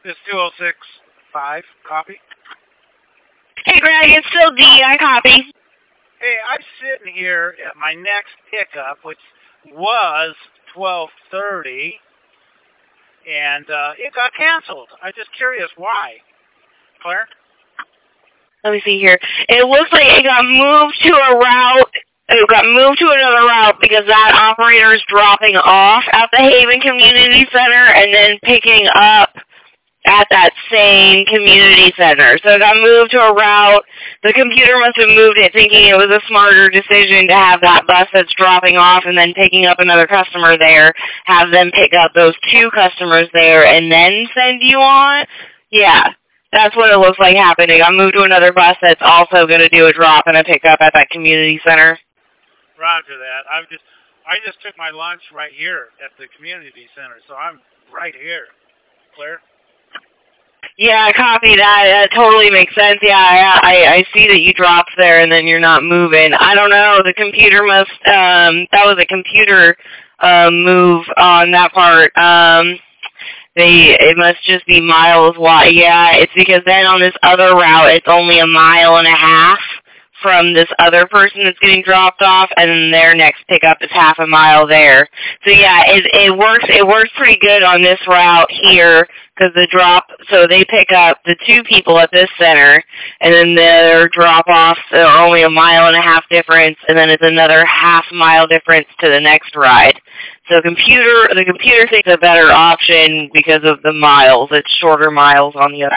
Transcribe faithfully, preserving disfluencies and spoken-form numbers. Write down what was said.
It's two oh six five. Copy. Hey, Greg, it's still D. I copy. Hey, I'm sitting here at my next pickup, which was twelve thirty, and uh, it got canceled. I'm just curious why. Claire? Let me see here. It looks like it got moved to a route. It got moved to another route because that operator is dropping off at the Haven Community Center and then picking up at that same community center. So it got moved to a route. The computer must have moved it thinking it was a smarter decision to have that bus that's dropping off and then picking up another customer there, have them pick up those two customers there, and then send you on. Yeah, that's what it looks like happening. I moved to another bus that's also going to do a drop and a pickup at that community center. Roger that. I'm just, I just took my lunch right here at the community center, so I'm right here. Claire? Yeah, I copy that. That totally makes sense. Yeah, I, I I see that you dropped there and then you're not moving. I don't know. The computer must, um, that was a computer um, move on that part. Um, they, it must just be miles wide. Yeah, it's because then on this other route, it's only a mile and a half from this other person that's getting dropped off, and then their next pickup is half a mile there. So yeah, it it works. It works pretty good on this route here because the drop. So they pick up the two people at this center, and then their drop-offs are only a mile and a half difference, and then it's another half mile difference to the next ride. So computer, the computer thinks a better option because of the miles. It's shorter miles on the other.